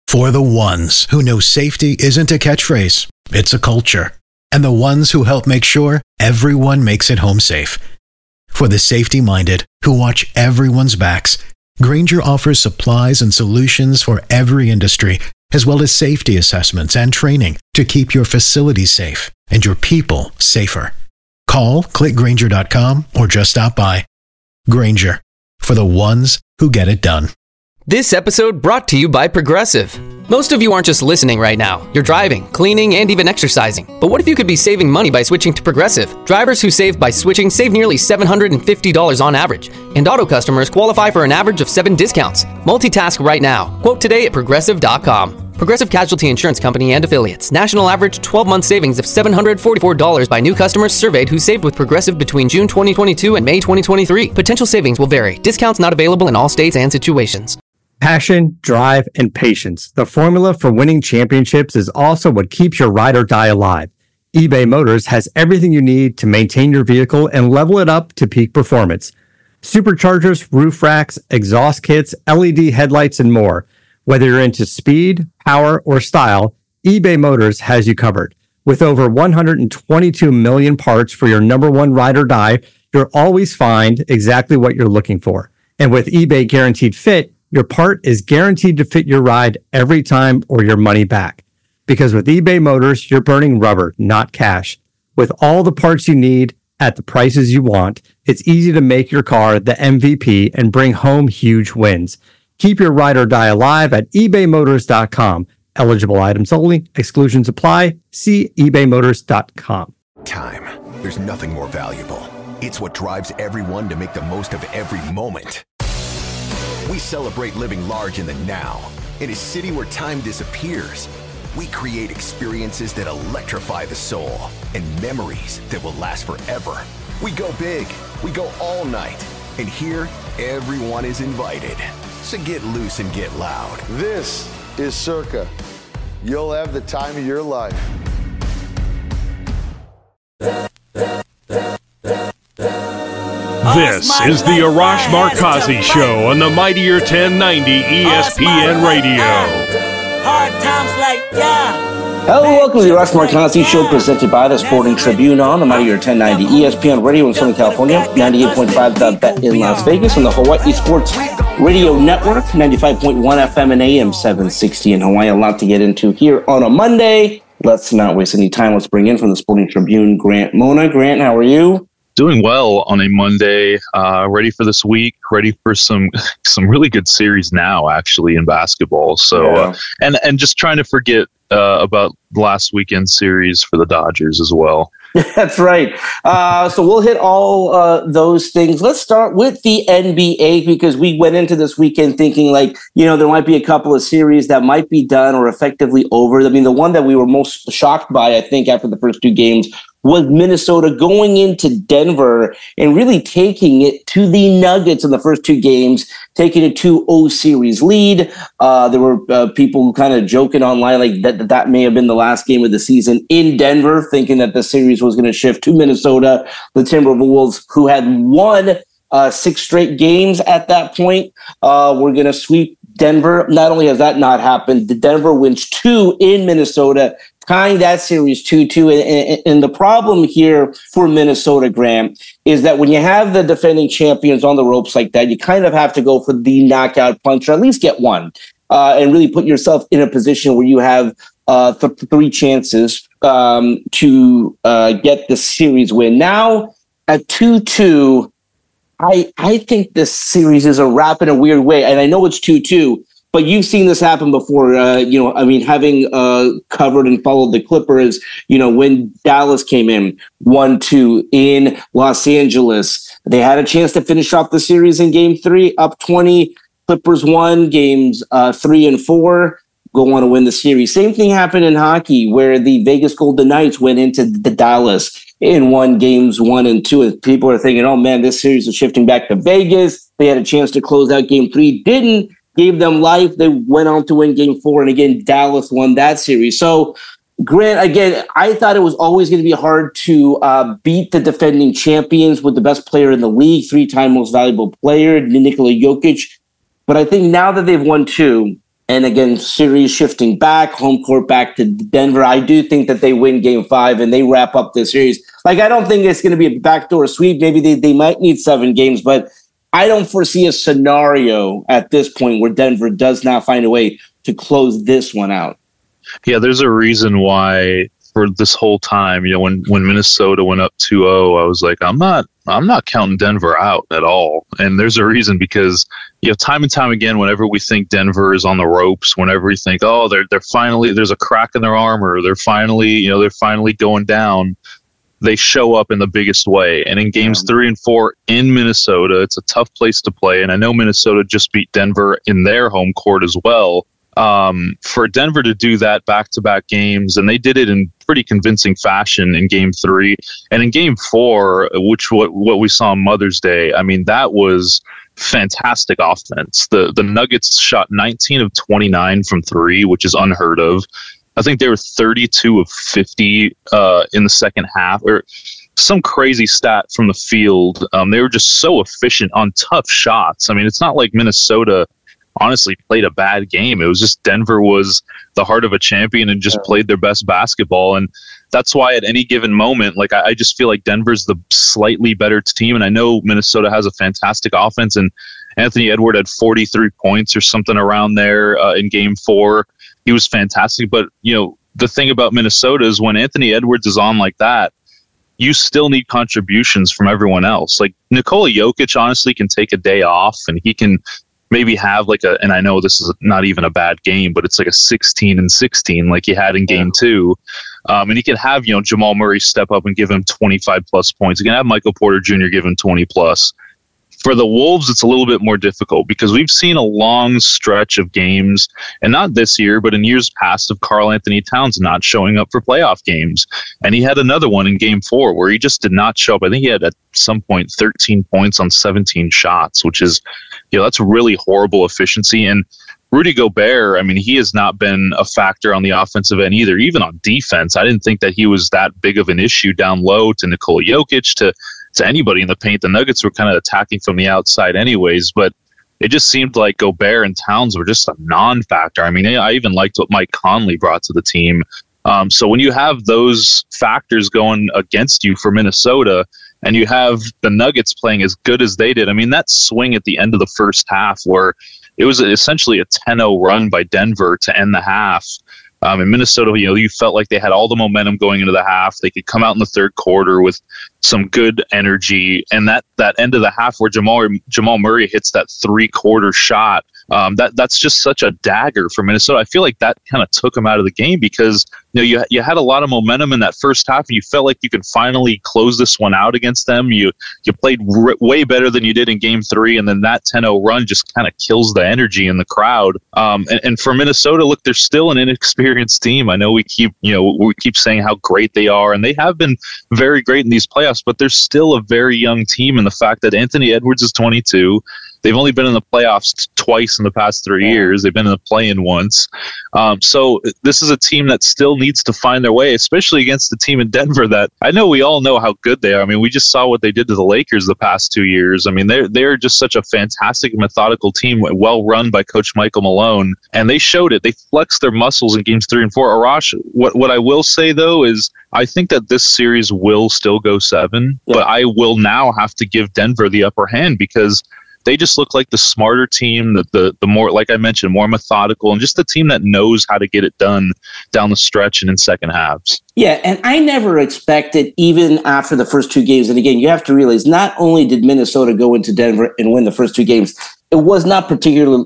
For the ones who know safety isn't a catchphrase, it's a culture. And the ones who help make sure everyone makes it home safe. For the safety-minded who watch everyone's backs, Grainger offers supplies and solutions for every industry, as well as safety assessments and training to keep your facilities safe and your people safer. Call, click Grainger.com, or just stop by. Grainger, for the ones who get it done. This episode brought to you by Progressive. Most of you aren't just listening right now. You're driving, cleaning, and even exercising. But what if you could be saving money by switching to Progressive? Drivers who save by switching save nearly $750 on average. And auto customers qualify for an average of 7 discounts. Multitask right now. Quote today at Progressive.com. Progressive Casualty Insurance Company and Affiliates. National average 12-month savings of $744 by new customers surveyed who saved with Progressive between June 2022 and May 2023. Potential savings will vary. Discounts not available in all states and situations. Passion, drive, and patience. The formula for winning championships is also what keeps your ride or die alive. eBay Motors has everything you need to maintain your vehicle and level it up to peak performance. Superchargers, roof racks, exhaust kits, LED headlights, and more. Whether you're into speed, power, or style, eBay Motors has you covered. With over 122 million parts for your number one ride or die, you'll always find exactly what you're looking for. And with eBay Guaranteed Fit, your part is guaranteed to fit your ride every time or your money back. Because with eBay Motors, you're burning rubber, not cash. With all the parts you need at the prices you want, it's easy to make your car the MVP and bring home huge wins. Keep your ride or die alive at ebaymotors.com. Eligible items only. Exclusions apply. See ebaymotors.com. Time. There's nothing more valuable. It's what drives everyone to make the most of every moment. We celebrate living large in the now. In a city where time disappears, we create experiences that electrify the soul and memories that will last forever. We go big, we go all night, and here, everyone is invited. So get loose and get loud. This is Circa. You'll have the time of your life. This is the Arash Markazi Show on the Mightier 1090 ESPN Radio. Hard times like Hello, welcome to the Arash Markazi Show presented by the Sporting Tribune on the Mightier 1090 ESPN Radio in Southern California, 98.5 The Bet in Las Vegas, on the Hawaii Sports Radio Network, 95.1 FM and AM 760 in Hawaii. A lot to get into here on a Monday. Let's not waste any time. Let's bring in from the Sporting Tribune, Grant Mona. Grant, how are you? Doing well on a Monday, ready for this week, ready for some really good series now, actually, in basketball. So, and just trying to forget about last weekend's series for the Dodgers as well. That's right. So we'll hit all those things. Let's start with the NBA because we went into this weekend thinking there might be a couple of series that might be done or effectively over. I mean, the one that we were most shocked by, I think, after the first 2 games was Minnesota going into Denver and really taking it to the Nuggets in the first 2 games, taking a 2-0 series lead. There were people kind of joking online that may have been the last game of the season in Denver, thinking that the series was going to shift to Minnesota. The Timberwolves, who had won 6 straight games at that point, were going to sweep Denver. Not only has that not happened, the Denver wins 2 in Minnesota, tying that series 2-2. And the problem here for Minnesota, Graham, is that when you have the defending champions on the ropes like that, you kind of have to go for the knockout punch, or at least get one, and really put yourself in a position where you have 3 chances to get the series win. Now, at 2-2, I think this series is a wrap in a weird way. And I know it's 2-2, but you've seen this happen before. Having covered and followed the Clippers, when Dallas came in 1-2 in Los Angeles, they had a chance to finish off the series in game 3, up 20. Clippers won games 3 and 4. Go on to win the series. Same thing happened in hockey, where the Vegas Golden Knights went into the Dallas and won games 1 and 2. And people are thinking, oh man, this series is shifting back to Vegas. They had a chance to close out game 3, didn't, gave them life. They went on to win game 4. And again, Dallas won that series. So Grant, again, I thought it was always going to be hard to beat the defending champions with the best player in the league, 3-time most valuable player, Nikola Jokic. But I think now that they've won 2, And again, series shifting back, home court back to Denver. I do think that they win game 5 and they wrap up the series. Like, I don't think it's going to be a backdoor sweep. Maybe they might need 7 games, but I don't foresee a scenario at this point where Denver does not find a way to close this one out. Yeah, there's a reason why for this whole time, when Minnesota went up 2-0, I was like, I'm not counting Denver out at all. And there's a reason, because time and time again, whenever we think Denver is on the ropes, whenever we think, oh, they're finally, there's a crack in their armor, they're finally going down, they show up in the biggest way. And in games 3 and 4 in Minnesota, it's a tough place to play. And I know Minnesota just beat Denver in their home court as well. For Denver to do that back-to-back games, and they did it in pretty convincing fashion in game 3 and in game 4, which what we saw on Mother's Day. I mean, that was fantastic offense. The Nuggets shot 19 of 29 from 3, which is unheard of. I think they were 32 of 50 in the second half, or some crazy stat from the field. They were just so efficient on tough shots. I mean, it's not like Minnesota honestly played a bad game. It was just Denver was the heart of a champion and just played their best basketball. And that's why at any given moment, like, I just feel like Denver's the slightly better team. And I know Minnesota has a fantastic offense, and Anthony Edwards had 43 points or something around there in game 4. He was fantastic. But, the thing about Minnesota is when Anthony Edwards is on like that, you still need contributions from everyone else. Like, Nikola Jokic honestly can take a day off, and he can maybe have and I know this is not even a bad game, but it's like a 16 and 16 like he had in game 2. And he can have, Jamal Murray step up and give him 25 plus points. He can have Michael Porter Jr. give him 20 plus. For the Wolves, it's a little bit more difficult because we've seen a long stretch of games, and not this year, but in years past, of Karl Anthony Towns not showing up for playoff games. And he had another one in game 4 where he just did not show up. I think he had at some point 13 points on 17 shots, which is, that's really horrible efficiency. And Rudy Gobert, I mean, he has not been a factor on the offensive end either, even on defense. I didn't think that he was that big of an issue down low to Nikola Jokic, to anybody in the paint. The Nuggets were kind of attacking from the outside anyways, but it just seemed like Gobert and Towns were just a non-factor. I mean, I even liked what Mike Conley brought to the team. So when you have those factors going against you for Minnesota, and you have the Nuggets playing as good as they did, I mean, that swing at the end of the first half where it was essentially a 10-0 run by Denver to end the half. In Minnesota, you felt like they had all the momentum going into the half. They could come out in the third quarter with some good energy. And that end of the half where Jamal Murray hits that 3-quarter shot, that's just such a dagger for Minnesota. I feel like that kind of took them out of the game because you had a lot of momentum in that first half, and you felt like you could finally close this one out against them. You played way better than you did in game 3, and then that 10-0 run just kind of kills the energy in the crowd. And for Minnesota, look, they're still an inexperienced team. I know we keep saying how great they are, and they have been very great in these playoffs, but they're still a very young team. And the fact that Anthony Edwards is 22, they've only been in the playoffs twice in the past 3 years. They've been in the play-in once. So this is a team that still needs to find their way, especially against the team in Denver that I know we all know how good they are. I mean, we just saw what they did to the Lakers the past 2 years. I mean, they're just such a fantastic, methodical team, well run by Coach Michael Malone, and they showed it. They flexed their muscles in games 3 and 4. Arash, what I will say, though, is I think that this series will still go 7, but I will now have to give Denver the upper hand because they just look like the smarter team, the more, like I mentioned, more methodical, and just the team that knows how to get it done down the stretch and in second halves. Yeah, and I never expected, even after the first 2 games, and again, you have to realize not only did Minnesota go into Denver and win the first 2 games, it was not particularly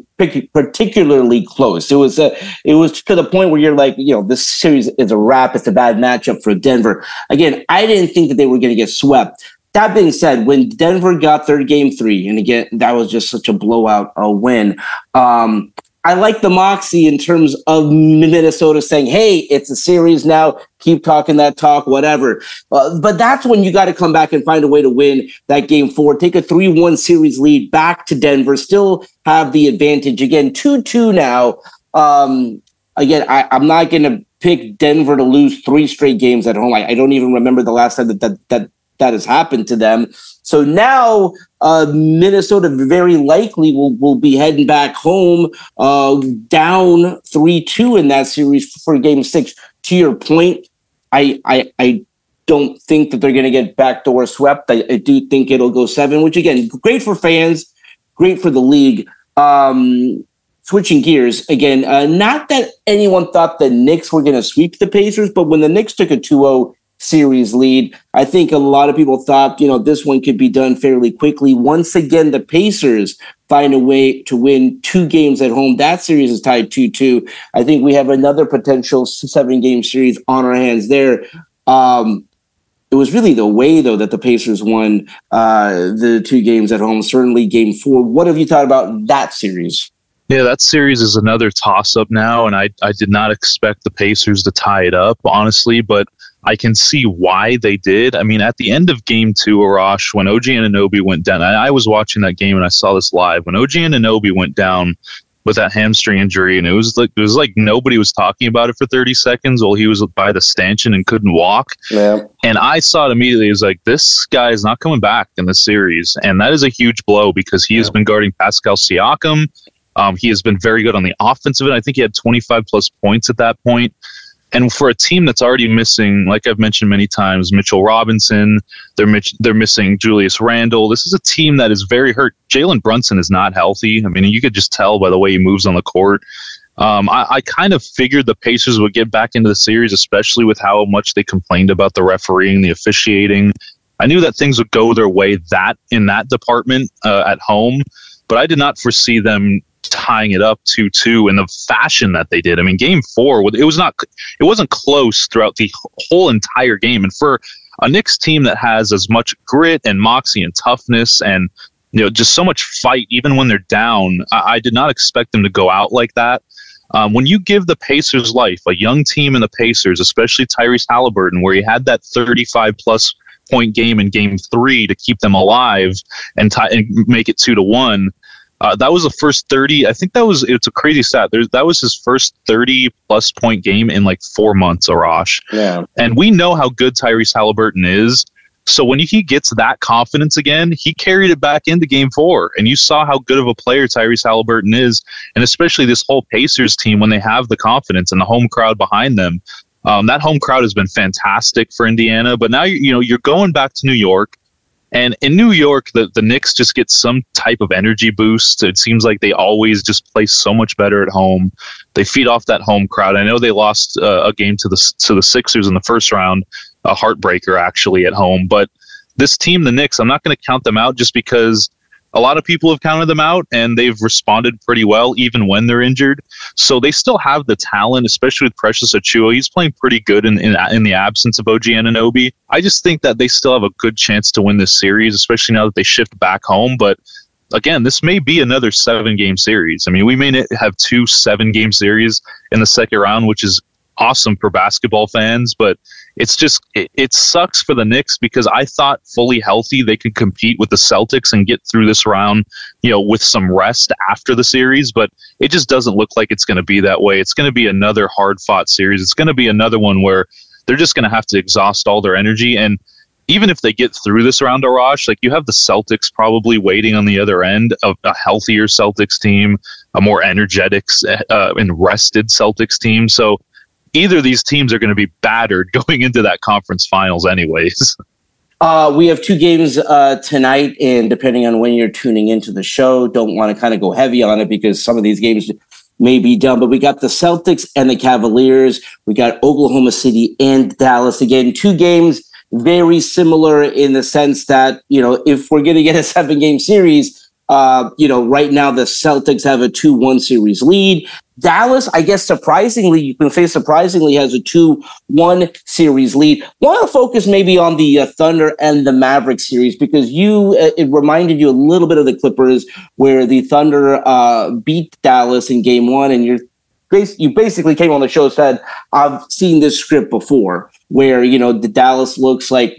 close. It was to the point where you're like, this series is a wrap. It's a bad matchup for Denver. Again, I didn't think that they were going to get swept. That being said, when Denver got their game 3, and again, that was just such a blowout win, I like the moxie in terms of Minnesota saying, hey, it's a series now, keep talking that talk, whatever. But that's when you got to come back and find a way to win that game 4, take a 3-1 series lead back to Denver, still have the advantage. Again, 2-2 now. Again, I'm not going to pick Denver to lose 3 straight games at home. I don't even remember the last time that that has happened to them. So now Minnesota very likely will be heading back home down 3-2 in that series for Game 6. To your point, I don't think that they're going to get backdoor swept. I do think it'll go 7, which, again, great for fans, great for the league. Switching gears, again, not that anyone thought the Knicks were going to sweep the Pacers, but when the Knicks took a 2-0 series lead, I think a lot of people thought, this one could be done fairly quickly. Once again, the Pacers find a way to win 2 games at home. That series is tied 2-2. I think we have another potential 7-game series on our hands there. It was really the way, though, that the Pacers won the 2 games at home, certainly Game 4. What have you thought about that series? Yeah, that series is another toss-up now, and I did not expect the Pacers to tie it up, honestly, but I can see why they did. I mean, at the end of Game 2, Arash, when OG Anunoby went down, I was watching that game and I saw this live. When OG Anunoby went down with that hamstring injury, and it was like nobody was talking about it for 30 seconds while he was by the stanchion and couldn't walk. Yeah. And I saw it immediately. It was like, this guy is not coming back in the series. And that is a huge blow because he has been guarding Pascal Siakam. He has been very good on the offensive end. I think he had 25-plus points at that point. And for a team that's already missing, like I've mentioned many times, Mitchell Robinson, they're missing Julius Randle. This is a team that is very hurt. Jalen Brunson is not healthy. I mean, you could just tell by the way he moves on the court. I kind of figured the Pacers would get back into the series, especially with how much they complained about the refereeing, the officiating. I knew that things would go their way in that department at home, but I did not foresee them tying it up 2-2 in the fashion that they did. I mean, Game 4, it wasn't close throughout the whole entire game. And for a Knicks team that has as much grit and moxie and toughness and just so much fight, even when they're down, I did not expect them to go out like that. When you give the Pacers life, a young team in the Pacers, especially Tyrese Halliburton, where he had that 35-plus point game in Game 3 to keep them alive and make it 2-1. That was the first 30. I think it's a crazy stat. That was his first 30-plus point game in like 4 months, Arash. Yeah. And we know how good Tyrese Halliburton is. So when he gets that confidence again, he carried it back into Game 4. And you saw how good of a player Tyrese Halliburton is. And especially this whole Pacers team, when they have the confidence and the home crowd behind them. That home crowd has been fantastic for Indiana. But now you're going back to New York. And in New York, the Knicks just get some type of energy boost. It seems like they always just play so much better at home. They feed off that home crowd. I know they lost a game to the Sixers in the first round, a heartbreaker actually at home. But this team, the Knicks, I'm not going to count them out just because a lot of people have counted them out, and they've responded pretty well even when they're injured. So they still have the talent, especially with Precious Achiuwa. He's playing pretty good in the absence of OG Anunoby. I just think that they still have a good chance to win this series, especially now that they shift back home. But again, this may be another 7-game series. I mean, we may have 2 7-game series in the second round, which is awesome for basketball fans, but it's just it sucks for the Knicks because I thought fully healthy they could compete with the Celtics and get through this round, with some rest after the series, but it just doesn't look like it's going to be that way. It's going to be another hard-fought series. It's going to be another one where they're just going to have to exhaust all their energy. And even if they get through this round, Arash, like you have the Celtics probably waiting on the other end of a healthier Celtics team, a more energetic and rested Celtics team. So either of these teams are going to be battered going into that conference finals anyways. We have 2 games tonight, and depending on when you're tuning into the show, don't want to kind of go heavy on it because some of these games may be done. But we got the Celtics and the Cavaliers. We got Oklahoma City and Dallas. Again, 2 games very similar in the sense that, if we're going to get a 7-game series, right now the Celtics have a 2-1 series lead. Dallas, I guess surprisingly, you can say surprisingly, has a 2-1 series lead. Want to focus maybe on the Thunder and the Mavericks series because it reminded you a little bit of the Clippers where the Thunder beat Dallas in Game 1, and you basically came on the show and said, I've seen this script before where, the Dallas looks like,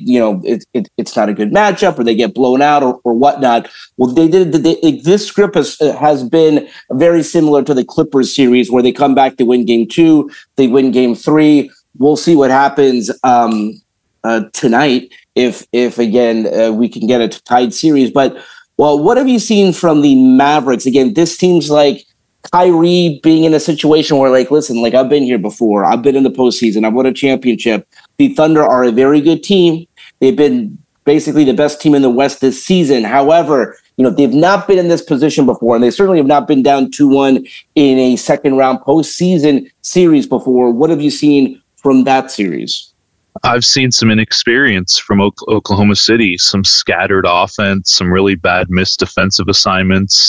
it's not a good matchup or they get blown out or whatnot. Well, this script has been very similar to the Clippers series where they come back, they win Game 2, they win Game 3. We'll see what happens tonight if again we can get a tied series. But well, what have you seen from the Mavericks? Again, this seems like Kyrie being in a situation where, like, listen, like, I've been here before. I've been in the postseason. I've won a championship. The Thunder are a very good team. They've been basically the best team in the West this season. However, they've not been in this position before, and they certainly have not been down 2-1 in a second-round postseason series before. What have you seen from that series? I've seen some inexperience from Oklahoma City, some scattered offense, some really bad missed defensive assignments.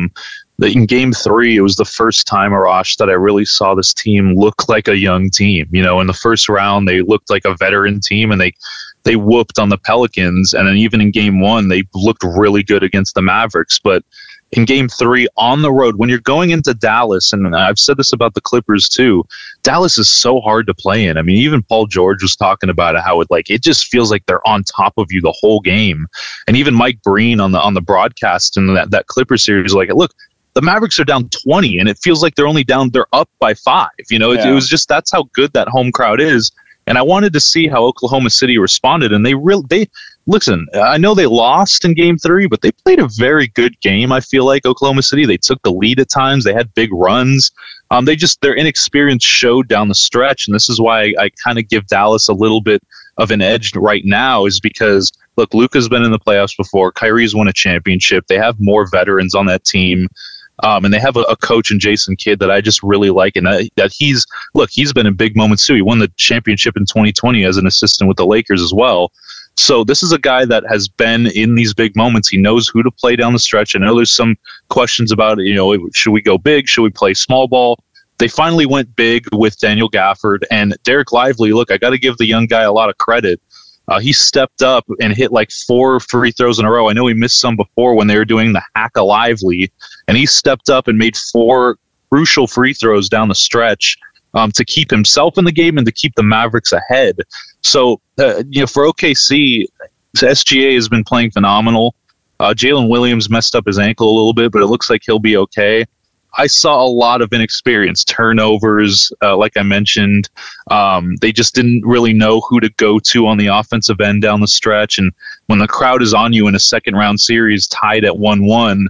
In Game 3, it was the first time, Arash, that I really saw this team look like a young team. In the first round, they looked like a veteran team, and they whooped on the Pelicans. And then even in Game 1, they looked really good against the Mavericks. But in Game 3 on the road, when you're going into Dallas, and I've said this about the Clippers too, Dallas is so hard to play in. I mean, even Paul George was talking about it, how it just feels like they're on top of you the whole game. And even Mike Breen on the broadcast in that Clippers series, look, the Mavericks are down 20, and it feels like they're up by 5. It was just, that's how good that home crowd is. And I wanted to see how Oklahoma City responded, and they listen, I know they lost in Game 3, but they played a very good game. I feel like Oklahoma City, they took the lead at times. They had big runs. Their inexperience showed down the stretch, and this is why I kind of give Dallas a little bit of an edge right now, is because, look, Luka's been in the playoffs before. Kyrie's won a championship. They have more veterans on that team. And they have a coach in Jason Kidd that I just really like, and that he's been in big moments too. He won the championship in 2020 as an assistant with the Lakers as well. So this is a guy that has been in these big moments. He knows who to play down the stretch. I know there's some questions about, should we go big? Should we play small ball? They finally went big with Daniel Gafford and Derek Lively. Look, I got to give the young guy a lot of credit. He stepped up and hit 4 free throws in a row. I know he missed some before when they were doing the Hack-A-Lively, and he stepped up and made 4 crucial free throws down the stretch to keep himself in the game and to keep the Mavericks ahead. So, for OKC, SGA has been playing phenomenal. Jalen Williams messed up his ankle a little bit, but it looks like he'll be okay. I saw a lot of inexperience, turnovers, like I mentioned. They just didn't really know who to go to on the offensive end down the stretch. And when the crowd is on you in a second-round series tied at 1-1,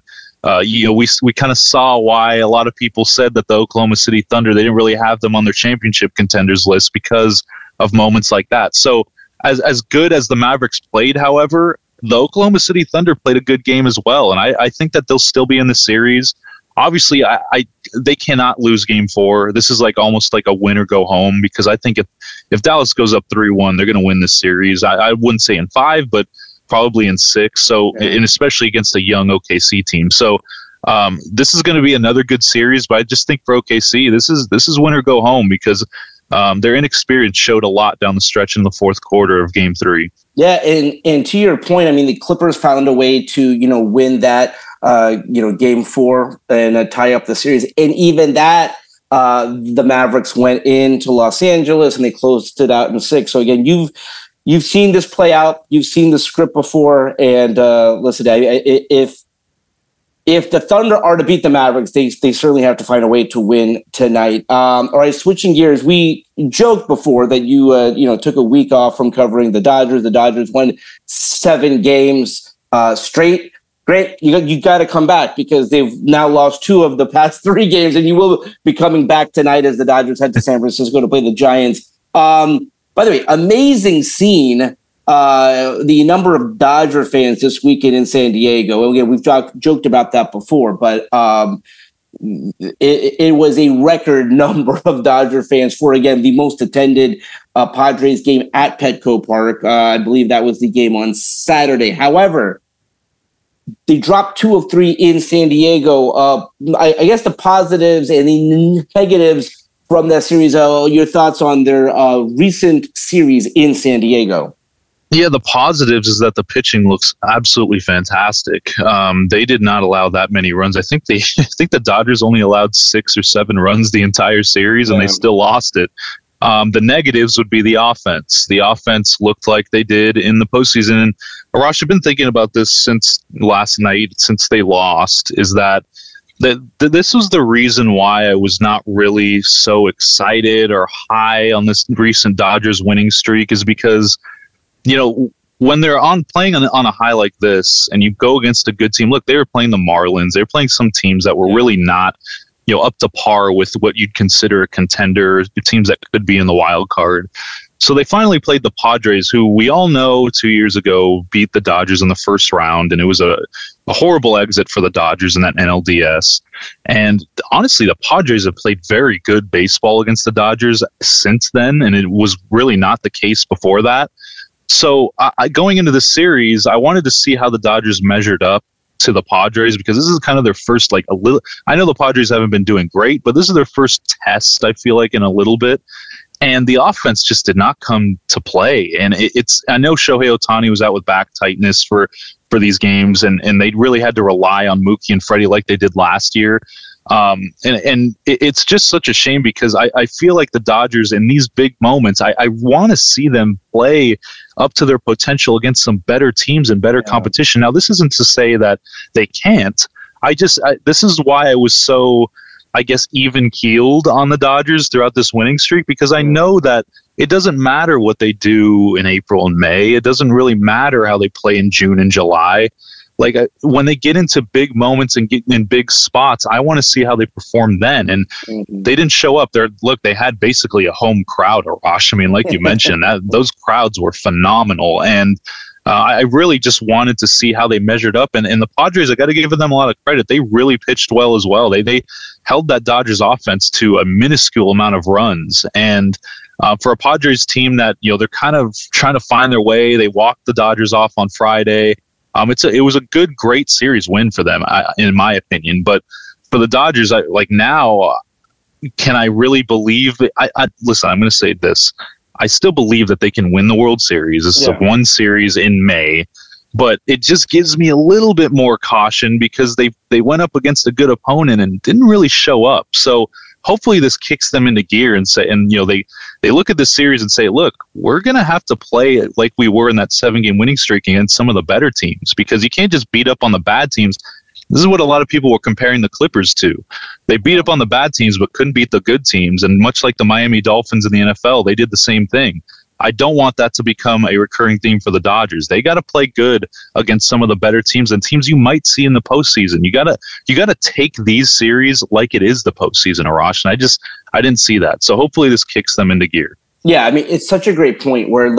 we kind of saw why a lot of people said that the Oklahoma City Thunder, they didn't really have them on their championship contenders list because of moments like that. So as good as the Mavericks played, however, the Oklahoma City Thunder played a good game as well. And I think that they'll still be in the series. Obviously, they cannot lose Game 4. This is almost like a win or go home, because I think if Dallas goes up 3-1, they're going to win this series. I wouldn't say in 5, but probably in 6. So, and especially against a young OKC team. So, this is going to be another good series. But I just think for OKC, this is win or go home, because their inexperience showed a lot down the stretch in the fourth quarter of Game 3. Yeah, and to your point, I mean, the Clippers found a way to win that Game 4 and tie up the series, and even that the Mavericks went into Los Angeles and they closed it out in 6. So again, you've seen this play out, you've seen the script before, and listen, if the Thunder are to beat the Mavericks, they certainly have to find a way to win tonight. All right, switching gears, we joked before that you took a week off from covering the Dodgers. The Dodgers won 7 games straight. Great, you got to come back, because they've now lost 2 of the past 3 games, and you will be coming back tonight as the Dodgers head to San Francisco to play the Giants. By the way, amazing scene. The number of Dodger fans this weekend in San Diego. And again, we've joked about that before, but it was a record number of Dodger fans for, again, the most attended Padres game at Petco Park. I believe that was the game on Saturday. However, they dropped 2 of 3 in San Diego. I guess the positives and the negatives from that series. Your thoughts on their recent series in San Diego? Yeah, the positives is that the pitching looks absolutely fantastic. They did not allow that many runs. I think the Dodgers only allowed 6 or 7 runs the entire series, and they still lost it. The negatives would be the offense. The offense looked like they did in the postseason. And Arash, I've been thinking about this since last night, since they lost, is that this was the reason why I was not really so excited or high on this recent Dodgers winning streak, is because when they're playing on a high like this, and you go against a good team, look, they were playing the Marlins. They were playing some teams that were really not, up to par with what you'd consider a contender, teams that could be in the wild card. So they finally played the Padres, who we all know 2 years ago beat the Dodgers in the first round, and it was a horrible exit for the Dodgers in that NLDS. And honestly, the Padres have played very good baseball against the Dodgers since then, and it was really not the case before that. So going into this series, I wanted to see how the Dodgers measured up to the Padres, because this is kind of their first, I know the Padres haven't been doing great, but this is their first test, I feel like, in a little bit. And the offense just did not come to play. And I know Shohei Ohtani was out with back tightness for these games, and they really had to rely on Mookie and Freddie like they did last year. And it's just such a shame, because I feel like the Dodgers in these big moments, I want to see them play up to their potential against some better teams and better competition. Now, this isn't to say that they can't. This is why I was so, I guess, even-keeled on the Dodgers throughout this winning streak, because I know that it doesn't matter what they do in April and May. It doesn't really matter how they play in June and July. When they get into big moments and get in big spots, I want to see how they perform then. And they didn't show up there. Look, they had basically a home crowd, Arash. I mean, like you mentioned, those crowds were phenomenal. And I really just wanted to see how they measured up. And the Padres, I got to give them a lot of credit. They really pitched well as well. They held that Dodgers offense to a minuscule amount of runs. And for a Padres team that, they're kind of trying to find their way, they walked the Dodgers off on Friday. It was a great series win for them, in my opinion. But for the Dodgers, now, can I really believe that? Listen, I'm going to say this. I still believe that they can win the World Series. This is a one series in May, but it just gives me a little bit more caution, because they went up against a good opponent and didn't really show up. So hopefully this kicks them into gear and they look at this series and say, look, we're going to have to play like we were in that 7-game winning streak against some of the better teams, because you can't just beat up on the bad teams. This is what a lot of people were comparing the Clippers to. They beat up on the bad teams but couldn't beat the good teams. And much like the Miami Dolphins in the NFL, they did the same thing. I don't want that to become a recurring theme for the Dodgers. They got to play good against some of the better teams and teams you might see in the postseason. You gotta take these series like it is the postseason, Arash. And I didn't see that. So hopefully this kicks them into gear. Yeah, I mean, it's such a great point where,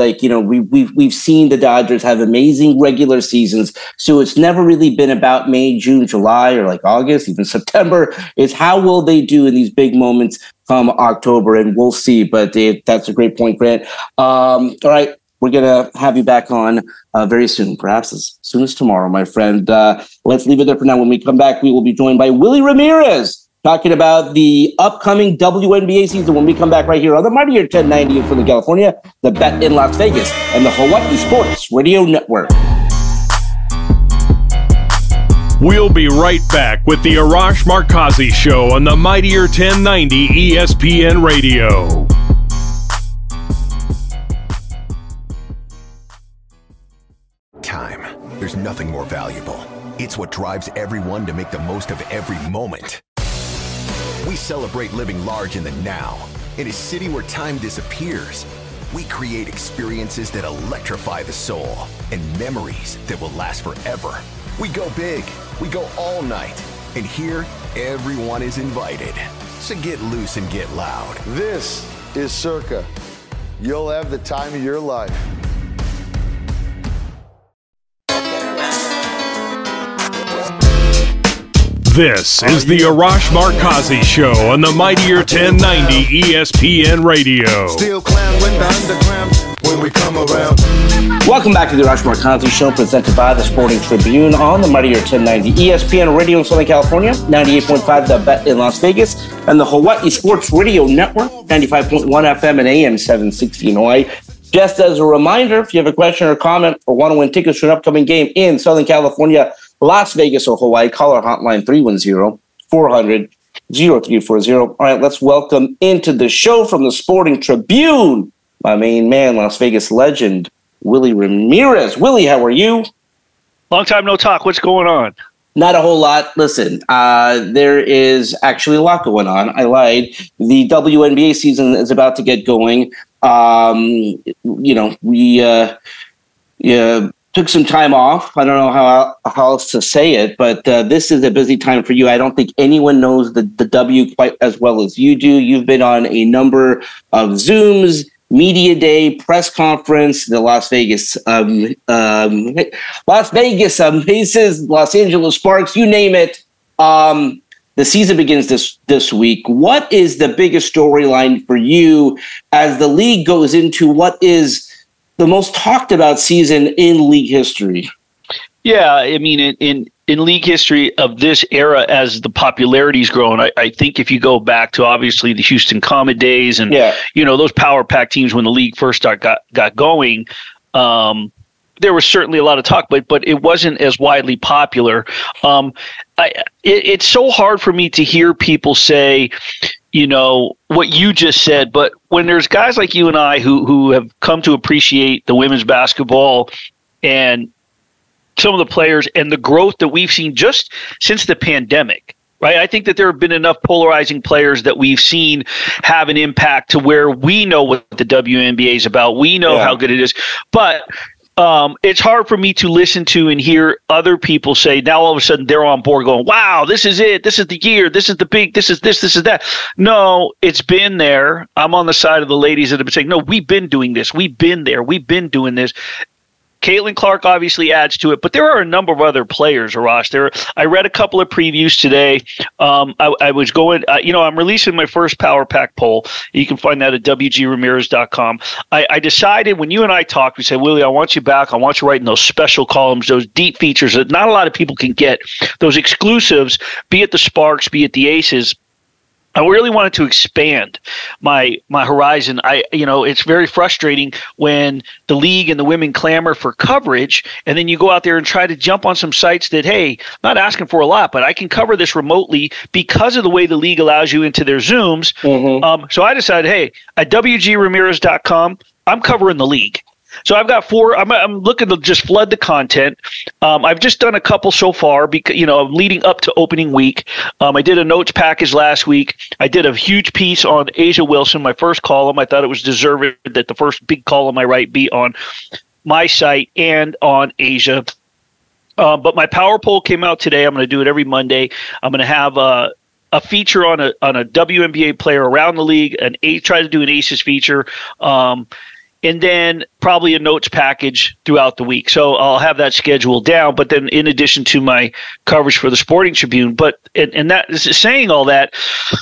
we've seen the Dodgers have amazing regular seasons. So it's never really been about May, June, July, or August, even September. It's how will they do in these big moments come October, and we'll see. But that's a great point, Grant. All right, we're going to have you back on very soon, perhaps as soon as tomorrow, my friend. Let's leave it there for now. When we come back, we will be joined by Willie Ramirez, talking about the upcoming WNBA season when we come back right here on the Mightier 1090 in Southern California, the Bet in Las Vegas, and the Hawaii Sports Radio Network. We'll be right back with the Arash Markazi Show on the Mightier 1090 ESPN Radio. Time. There's nothing more valuable. It's what drives everyone to make the most of every moment. We celebrate living large in the now. In a city where time disappears, we create experiences that electrify the soul and memories that will last forever. We go big, we go all night, and here, everyone is invited. So get loose and get loud. This is Circa. You'll have the time of your life. This is the Arash Markazi Show on the Mightier 1090 ESPN Radio. Still clown when the underground when we come around. Welcome back to the Arash Markazi Show, presented by the Sporting Tribune on the Mightier 1090 ESPN Radio in Southern California, 98.5 The Bet in Las Vegas, and the Hawaii Sports Radio Network, 95.1 FM and AM 760 in Hawaii. Just as a reminder, if you have a question or comment or want to win tickets for an upcoming game in Southern California, Las Vegas, or Hawaii, call our hotline 310-400-0340. All right, let's welcome into the show from the Sporting Tribune, my main man, Las Vegas legend, Willie Ramirez. Willie, how are you? Long time no talk. What's going on? Not a whole lot. Listen, there is actually a lot going on. I lied. The WNBA season is about to get going. took some time off. I don't know how else to say it, but this is a busy time for you. I don't think anyone knows the W quite as well as you do. You've been on a number of Zooms, media day, press conference, the Las Vegas Aces, Los Angeles Sparks, you name it. The season begins this week. What is the biggest storyline for you as the league goes into what is the most talked about season in league history? Yeah, I mean, in league history of this era, as the popularity's grown, I think if you go back to obviously the Houston Comet days and those power pack teams when the league first got going, there was certainly a lot of talk, but it wasn't as widely popular. It's so hard for me to hear people say, what you just said, but when there's guys like you and I who have come to appreciate the women's basketball and some of the players and the growth that we've seen just since the pandemic, right? I think that there have been enough polarizing players that we've seen have an impact to where we know what the WNBA is about. We know how good it is, but it's hard for me to listen to and hear other people say now all of a sudden they're on board going, wow, this is it. This is the year. This is the big, this is that. No, it's been there. I'm on the side of the ladies that have been saying, no, we've been doing this. We've been there. We've been doing this. Caitlin Clark obviously adds to it, but there are a number of other players, Arash. I read a couple of previews today. I was going, I'm releasing my first Power Pack poll. You can find that at WGRamirez.com. I decided when you and I talked, we said, Willie, I want you back. I want you writing those special columns, those deep features that not a lot of people can get, those exclusives, be it the Sparks, be it the Aces. I really wanted to expand my horizon. It's very frustrating when the league and the women clamor for coverage, and then you go out there and try to jump on some sites that, hey, not asking for a lot, but I can cover this remotely because of the way the league allows you into their Zooms. Mm-hmm. So I decided, hey, at WGRamirez.com, I'm covering the league. So I've got 4. I'm looking to just flood the content. I've just done a couple so far because leading up to opening week. I did a notes package last week. I did a huge piece on A'ja Wilson, my first column. I thought it was deserved that the first big column I write be on my site and on A'ja. But my power poll came out today. I'm going to do it every Monday. I'm going to have a feature on a WNBA player around the league. Try to do an Aces feature. And then probably a notes package throughout the week. So I'll have that scheduled down. But then in addition to my coverage for the Sporting Tribune, and that is saying all that,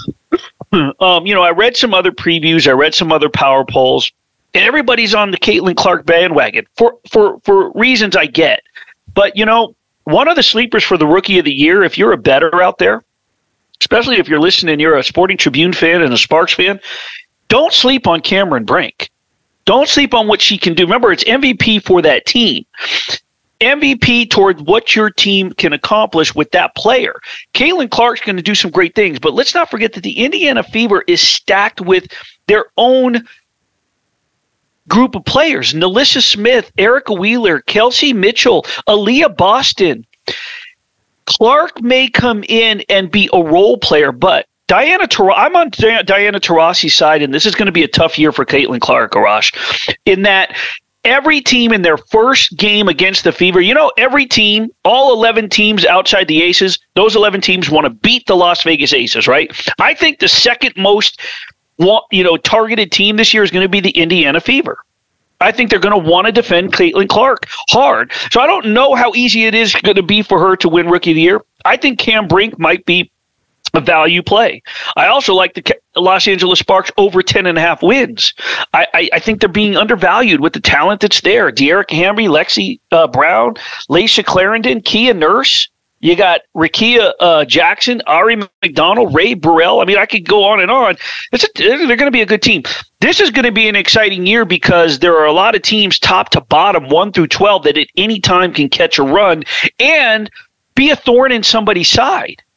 I read some other previews. I read some other power polls. And everybody's on the Caitlin Clark bandwagon for reasons I get. But, one of the sleepers for the Rookie of the Year, if you're a bettor out there, especially if you're listening, you're a Sporting Tribune fan and a Sparks fan, don't sleep on Cameron Brink. Don't sleep on what she can do. Remember, it's MVP for that team. MVP toward what your team can accomplish with that player. Caitlin Clark's going to do some great things, but let's not forget that the Indiana Fever is stacked with their own group of players. NaLyssa Smith, Erica Wheeler, Kelsey Mitchell, Aaliyah Boston. Clark may come in and be a role player, but I'm on Diana Taurasi's side, and this is going to be a tough year for Caitlin Clark, Arash, in that every team in their first game against the Fever, every team, all 11 teams outside the Aces, those 11 teams want to beat the Las Vegas Aces, right? I think the second most targeted team this year is going to be the Indiana Fever. I think they're going to want to defend Caitlin Clark hard. So I don't know how easy it is going to be for her to win Rookie of the Year. I think Cam Brink might be a value play. I also like the Los Angeles Sparks over 10.5 wins. I think they're being undervalued with the talent that's there. De'Erica Hamby, Lexi Brown, Laisha Clarendon, Kia Nurse. You got Rickea Jackson, Ari McDonald, Ray Burrell. I mean, I could go on and on. They're going to be a good team. This is going to be an exciting year because there are a lot of teams top to bottom, 1 through 12, that at any time can catch a run and be a thorn in somebody's side.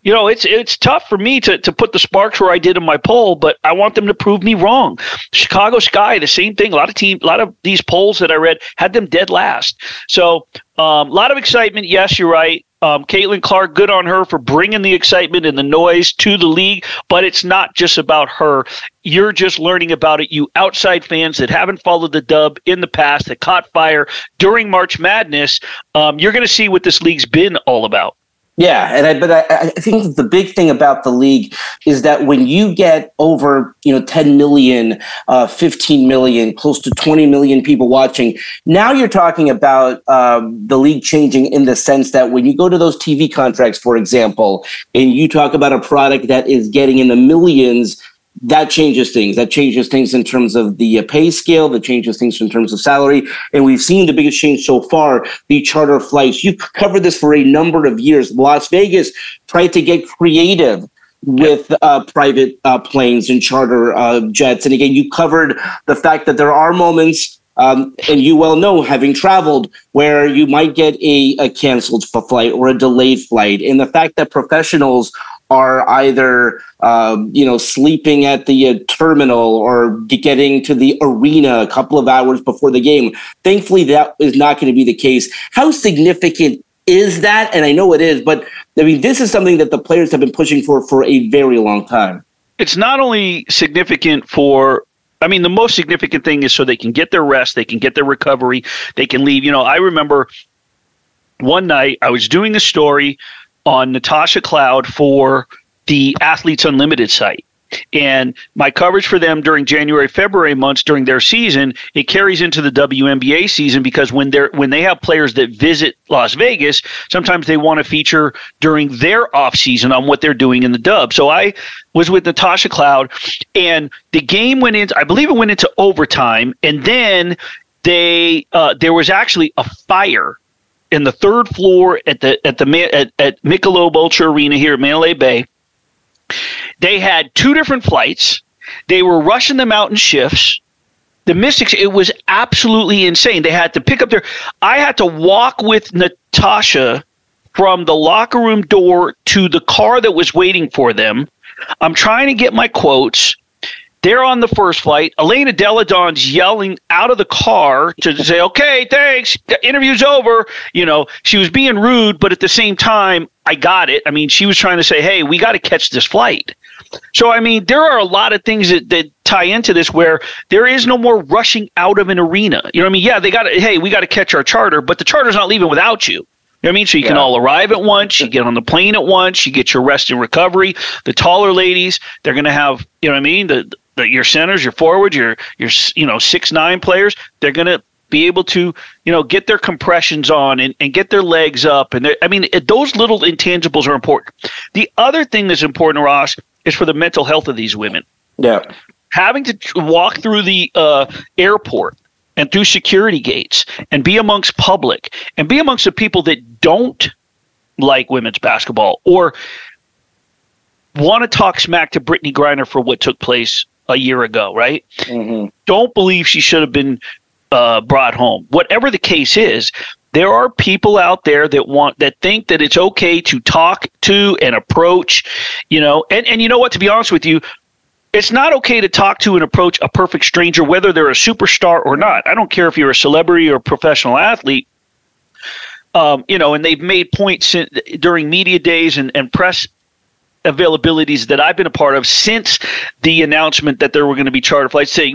You know, it's tough for me to put the Sparks where I did in my poll, but I want them to prove me wrong. Chicago Sky, the same thing. A lot of these polls that I read had them dead last. So a lot of excitement. Yes, you're right. Caitlin Clark, good on her for bringing the excitement and the noise to the league, but it's not just about her. You're just learning about it. You outside fans that haven't followed the Dub in the past, that caught fire during March Madness, you're going to see what this league's been all about. Yeah, but I think the big thing about the league is that when you get over 10 million, 15 million, close to 20 million people watching, now you're talking about the league changing in the sense that when you go to those TV contracts, for example, and you talk about a product that is getting in the millions, that changes things. That changes things in terms of the pay scale. That changes things in terms of salary. And we've seen the biggest change so far, the charter flights. You covered this for a number of years. Las Vegas tried to get creative with private planes and charter jets. And again, you covered the fact that there are moments, and you well know, having traveled, where you might get a canceled flight or a delayed flight. And the fact that professionals are either sleeping at the terminal or getting to the arena a couple of hours before the game. Thankfully, that is not going to be the case. How significant is that? And I know it is, but I mean, this is something that the players have been pushing for a very long time. It's not only significant the most significant thing is so they can get their rest, they can get their recovery, they can leave. I remember one night I was doing a story on Natasha Cloud for the Athletes Unlimited site. And my coverage for them during January, February months during their season, it carries into the WNBA season because when they have players that visit Las Vegas, sometimes they want to feature during their off season on what they're doing in the Dub. So I was with Natasha Cloud, and the game went into, I believe it went into overtime, and then there was actually a fire in the third floor at Michelob Ultra Arena here at Mandalay Bay. They had two different flights. They were rushing them out in shifts. The Mystics, it was absolutely insane. They had to pick up I had to walk with Natasha from the locker room door to the car that was waiting for them. I'm trying to get my quotes. They're on the first flight. Elena Deladon's yelling out of the car to say, okay, thanks, interview's over. She was being rude, but at the same time, I got it. I mean, she was trying to say, hey, we got to catch this flight. So, I mean, there are a lot of things that tie into this where there is no more rushing out of an arena. You know what I mean? Yeah, we got to catch our charter, but the charter's not leaving without you. You know what I mean? So you can all arrive at once, you get on the plane at once, you get your rest and recovery. The taller ladies, they're going to have, you know what I mean? Your centers, your forwards, your 6'9" players, they're going to be able to, get their compressions on and get their legs up. And those little intangibles are important. The other thing that's important, Ross, is for the mental health of these women. Yeah. Having to walk through the airport and through security gates and be amongst public and be amongst the people that don't like women's basketball or want to talk smack to Brittany Griner for what took place a year ago, right? Mm-hmm. Don't believe she should have been brought home. Whatever the case is, there are people out there that think that it's okay to talk to and approach, and you know what, to be honest with you, it's not okay to talk to and approach a perfect stranger, whether they're a superstar or not. I don't care if you're a celebrity or a professional athlete. And they've made points during media days and press availabilities that I've been a part of since the announcement that there were going to be charter flights, saying,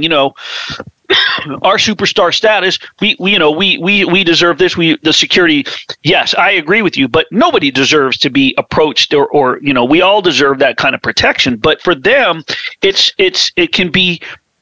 our superstar status, we deserve this. The security, yes, I agree with you, but nobody deserves to be approached or we all deserve that kind of protection. But for them, it can be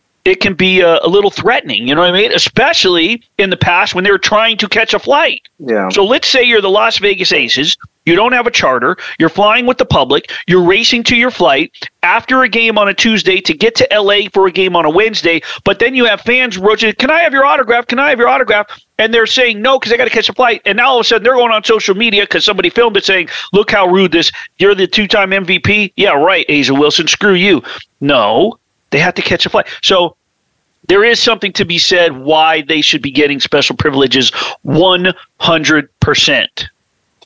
a little threatening, you know what I mean? Especially in the past when they were trying to catch a flight. Yeah. So let's say you're the Las Vegas Aces. You don't have a charter. You're flying with the public. You're racing to your flight after a game on a Tuesday to get to LA for a game on a Wednesday. But then you have fans roaching, can I have your autograph? Can I have your autograph? And they're saying no because they got to catch a flight. And now all of a sudden they're going on social media because somebody filmed it saying, look how rude this, you're the two-time MVP. Yeah, right, A'ja Wilson, screw you. No, they have to catch a flight. So there is something to be said why they should be getting special privileges 100%.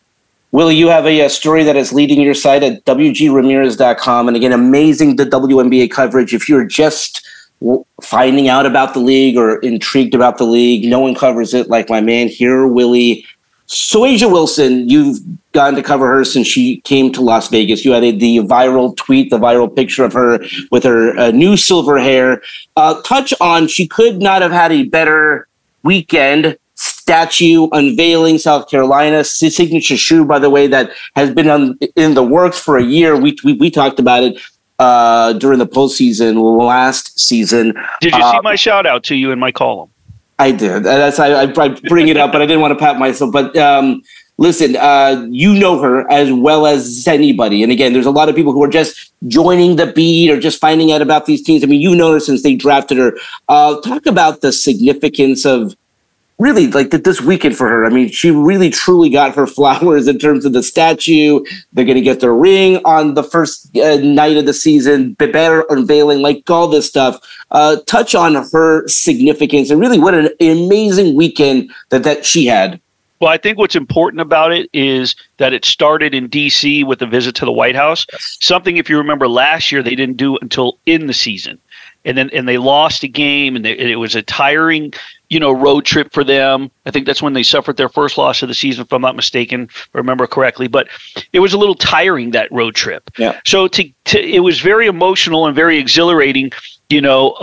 Will, you have a story that is leading your site at WGRamirez.com. And again, amazing the WNBA coverage. If you're just finding out about the league or intrigued about the league, no one covers it like my man here, Willie. So A'ja Wilson, you've gotten to cover her since she came to Las Vegas. You had the viral tweet, the viral picture of her with her new silver hair. Touch on, she could not have had a better weekend. Statue unveiling, South Carolina, signature shoe, by the way, that has been in the works for a year. We talked about it during the postseason last season. Did you see my shout out to you in my column? I did. I bring it up, but I didn't want to pat myself. But listen, you know her as well as anybody. And again, there's a lot of people who are just joining the beat or just finding out about these teams. I mean, you know her since they drafted her. Talk about the significance of really like this weekend for her. I mean, she really truly got her flowers in terms of the statue. They're going to get their ring on the first night of the season, better unveiling, like all this stuff. Touch on her significance and really what an amazing weekend that she had. Well, I think what's important about it is that it started in D.C. with a visit to the White House. Yes. Something, if you remember, last year they didn't do until in the season. And they lost a game, and it was a tiring, road trip for them. I think that's when they suffered their first loss of the season, if I'm not mistaken, if I remember correctly. But it was a little tiring, that road trip. Yeah. So it was very emotional and very exhilarating, for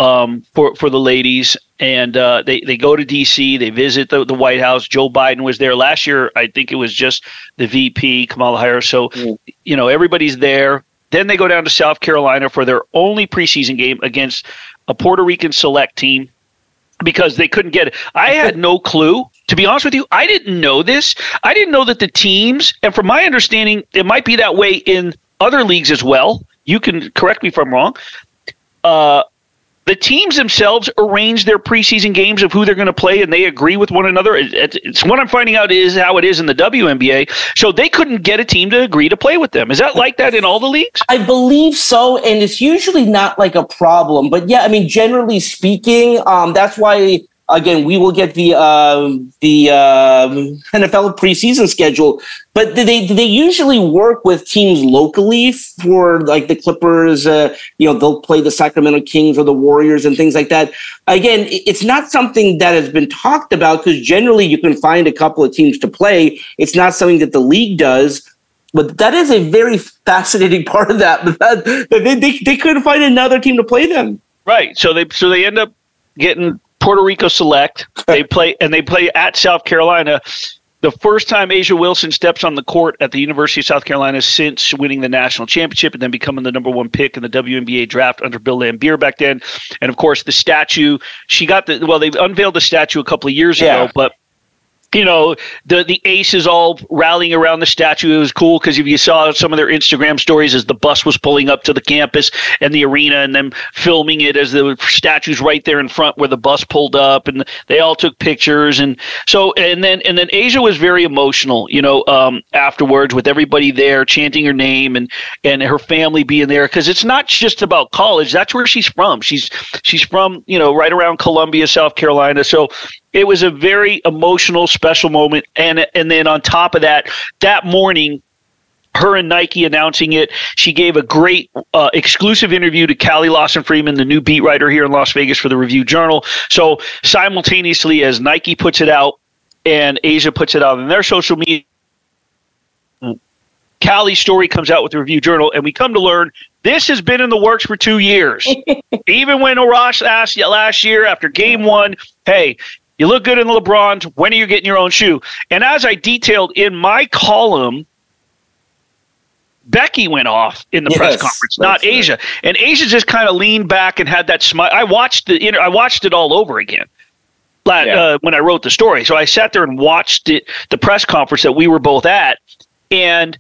the ladies. And they go to D.C., they visit the White House. Joe Biden was there. Last year, I think it was just the VP, Kamala Harris. So, everybody's there. Then they go down to South Carolina for their only preseason game against a Puerto Rican select team because they couldn't get it. I had no clue. To be honest with you, I didn't know this. I didn't know that the teams, and from my understanding, it might be that way in other leagues as well. You can correct me if I'm wrong. The teams themselves arrange their preseason games of who they're going to play, and they agree with one another. It's what I'm finding out is how it is in the WNBA. So they couldn't get a team to agree to play with them. Is that like that in all the leagues? I believe so, and it's usually not like a problem. But yeah, I mean, generally speaking, that's why. Again, we will get the NFL preseason schedule, but they usually work with teams locally for like the Clippers. They'll play the Sacramento Kings or the Warriors and things like that. Again, it's not something that has been talked about because generally you can find a couple of teams to play. It's not something that the league does. But that is a very fascinating part of that. They couldn't find another team to play them. Right. So they end up getting Puerto Rico select. They play at South Carolina. The first time A'ja Wilson steps on the court at the University of South Carolina since winning the national championship and then becoming the number one pick in the WNBA draft under Bill Laimbeer back then. And of course, the statue. They unveiled the statue a couple of years ago, but. The aces all rallying around the statue. It was cool because if you saw some of their Instagram stories as the bus was pulling up to the campus and the arena and them filming it as the statue's right there in front where the bus pulled up and they all took pictures. And so, and then A'ja was very emotional, afterwards with everybody there chanting her name and her family being there. Cause it's not just about college. That's where she's from. She's from, right around Columbia, South Carolina. So, it was a very emotional, special moment. And then on top of that morning, her and Nike announcing it, she gave a great exclusive interview to Callie Lawson-Freeman, the new beat writer here in Las Vegas for the Review-Journal. So simultaneously as Nike puts it out and A'ja puts it out on their social media, Callie's story comes out with the Review-Journal, and we come to learn this has been in the works for 2 years. Even when Arash asked last year after game one, hey, you look good in the LeBrons. When are you getting your own shoe? And as I detailed in my column, Becky went off in the press conference, not A'ja. Right. And A'ja just kind of leaned back and had that smile. I watched it all over again when I wrote the story. So I sat there and watched the press conference that we were both at, and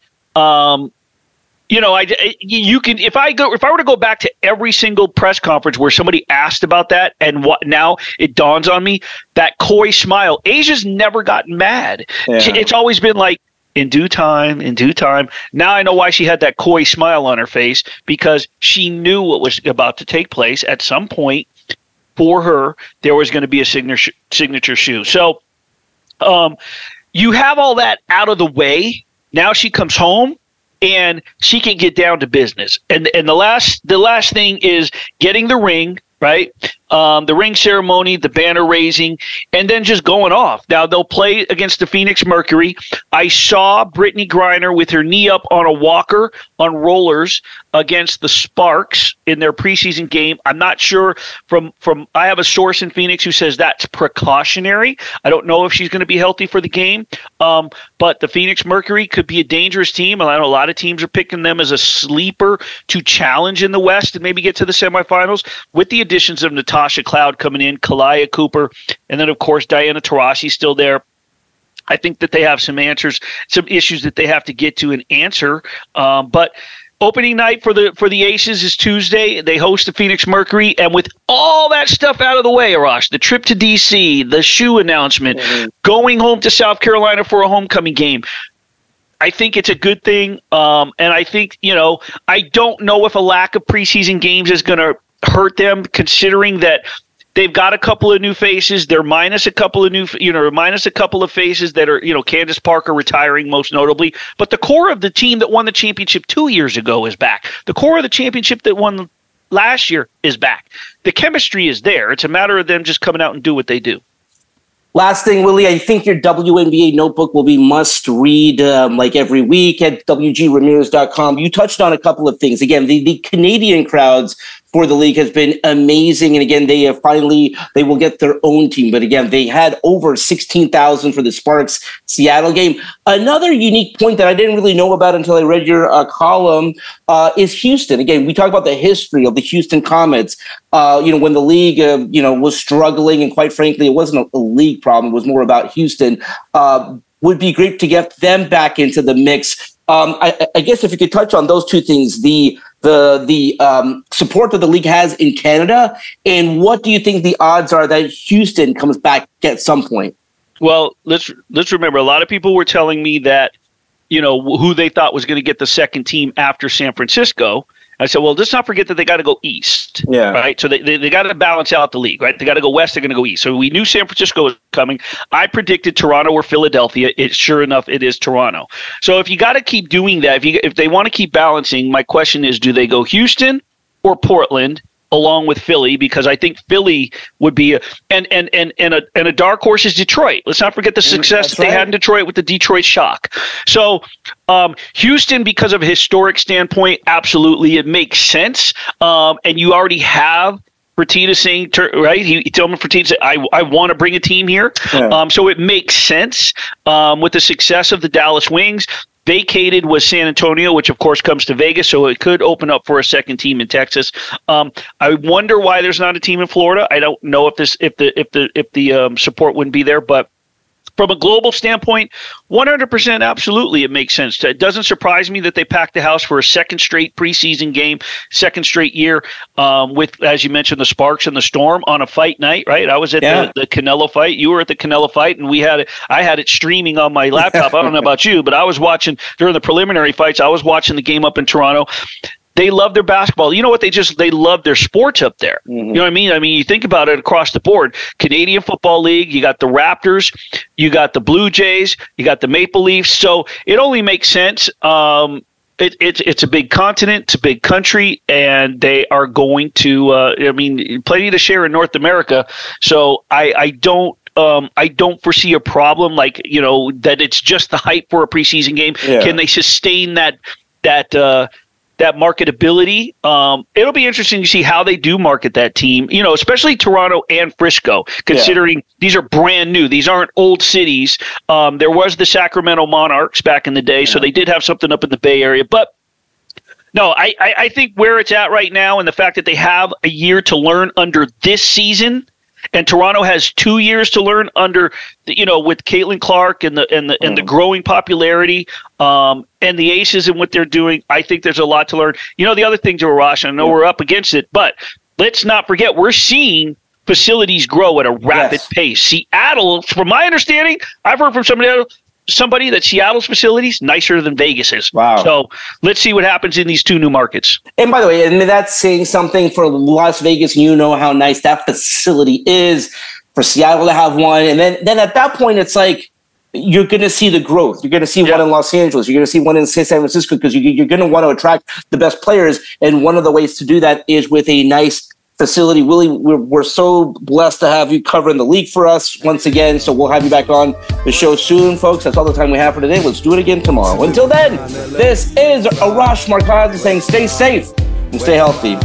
if I were to go back to every single press conference where somebody asked about that, and now it dawns on me that coy smile. A'ja's never gotten mad. Yeah. It's always been like in due time. Now I know why she had that coy smile on her face, because she knew what was about to take place at some point. For her, there was going to be a signature shoe. So, you have all that out of the way. Now she comes home and she can get down to business. And the last thing is getting the ring, right? The ring ceremony, the banner raising, and then just going off. Now they'll play against the Phoenix Mercury. I saw Brittany Griner with her knee up on a walker on rollers against the Sparks in their preseason game. I'm not sure from I have a source in Phoenix who says that's precautionary. I don't know if she's going to be healthy for the game. But the Phoenix Mercury could be a dangerous team, and I know a lot of teams are picking them as a sleeper to challenge in the West and maybe get to the semifinals with the additions of Natasha Cloud coming in, Kalaya Cooper, and then, of course, Diana Taurasi still there. I think that they have some answers, some issues that they have to get to and answer. But opening night for the Aces is Tuesday. They host the Phoenix Mercury, and with all that stuff out of the way, Arash, the trip to D.C., the shoe announcement, going home to South Carolina for a homecoming game, I think it's a good thing. And I think, I don't know if a lack of preseason games is going to hurt them, considering that they've got a couple of new faces. They're minus a couple of faces that are, Candace Parker retiring most notably. But the core of the team that won the championship 2 years ago is back. The core of the championship that won last year is back. The chemistry is there. It's a matter of them just coming out and do what they do. Last thing, Willie, I think your WNBA notebook will be must read like every week at WGRamirez.com. You touched on a couple of things. Again, the Canadian crowds for the league has been amazing. And again, they will get their own team. But again, they had over 16,000 for the Sparks Seattle game. Another unique point that I didn't really know about until I read your column is Houston. Again, we talk about the history of the Houston Comets. When the league, was struggling, and quite frankly, it wasn't a league problem. It was more about Houston. Would be great to get them back into the mix. I guess if you could touch on those two things, the support that the league has in Canada, and what do you think the odds are that Houston comes back at some point? Well, let's remember, a lot of people were telling me that, who they thought was going to get the second team after San Francisco. I said, well, let's not forget that they got to go east, right? So they got to balance out the league, right? They got to go west, they're going to go east. So we knew San Francisco was coming. I predicted Toronto or Philadelphia. Sure enough, it is Toronto. So if you got to keep doing that, if they want to keep balancing, my question is, do they go Houston or Portland along with Philly? Because I think Philly would be and a dark horse is Detroit. Let's not forget the success that they had in Detroit with the Detroit Shock. So Houston, because of a historic standpoint, absolutely, it makes sense. And you already have Fertitta saying, right? He told me, Fertitta said, I want to bring a team here. Yeah. So it makes sense with the success of the Dallas Wings. Vacated was San Antonio, which of course comes to Vegas, so it could open up for a second team in Texas. I wonder why there's not a team in Florida. I don't know if the support wouldn't be there, but from a global standpoint, 100% absolutely it makes sense. It doesn't surprise me that they packed the house for a second straight preseason game, second straight year with, as you mentioned, the Sparks and the Storm on a fight night, right? I was at the Canelo fight. You were at the Canelo fight, and I had it streaming on my laptop. I don't know about you, but I was watching during the preliminary fights. I was watching the game up in Toronto. They love their basketball. You know what? They love their sports up there. Mm-hmm. You know what I mean? I mean, you think about it across the board. Canadian Football League, you got the Raptors, you got the Blue Jays, you got the Maple Leafs. So it only makes sense. It's a big continent, it's a big country, and they are going to, plenty to share in North America. So I don't foresee a problem that it's just the hype for a preseason game. Yeah. Can they sustain that marketability? It'll be interesting to see how they do market that team, especially Toronto and Frisco, considering these are brand new. These aren't old cities. There was the Sacramento Monarchs back in the day, so they did have something up in the Bay Area. But no, I think where it's at right now, and the fact that they have a year to learn under this season, and Toronto has 2 years to learn under, with Caitlin Clark and the growing popularity, and the Aces and what they're doing. I think there's a lot to learn. The other thing, Joe Rosh, I know we're up against it, but let's not forget we're seeing facilities grow at a rapid pace. Seattle, from my understanding, I've heard from somebody that Seattle's facilities nicer than Vegas's. Wow. So let's see what happens in these two new markets. And by the way, and that's saying something for Las Vegas. How nice that facility is for Seattle to have one. And then at that point, it's like, you're going to see the growth. You're going to see one in Los Angeles. You're going to see one in San Francisco because you're going to want to attract the best players. And one of the ways to do that is with a nice facility. Willie, we're so blessed to have you covering the league for us once again. So we'll have you back on the show soon, folks. That's all the time we have for today. Let's do it again tomorrow. Until then, this is Arash Markazi saying stay safe and stay healthy.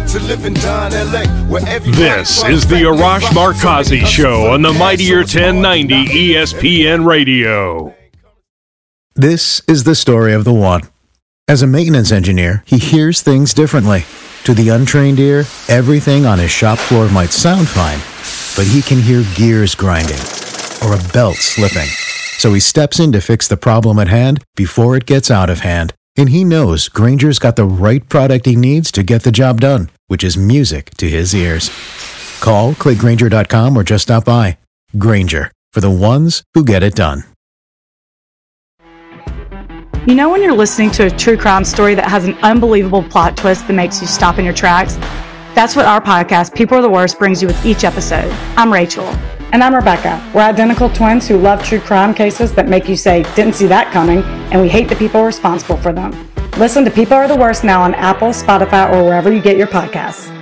This is the Arash Markazi Show on the Mightier 1090 ESPN Radio. This is the story of the one. As a maintenance engineer, he hears things differently. To the untrained ear, everything on his shop floor might sound fine, but he can hear gears grinding or a belt slipping. So he steps in to fix the problem at hand before it gets out of hand. And he knows Grainger's got the right product he needs to get the job done, which is music to his ears. Call, click Grainger.com, or just stop by. Grainger, for the ones who get it done. You know when you're listening to a true crime story that has an unbelievable plot twist that makes you stop in your tracks? That's what our podcast, People Are the Worst, brings you with each episode. I'm Rachel. And I'm Rebecca. We're identical twins who love true crime cases that make you say, didn't see that coming, and we hate the people responsible for them. Listen to People Are the Worst now on Apple, Spotify, or wherever you get your podcasts.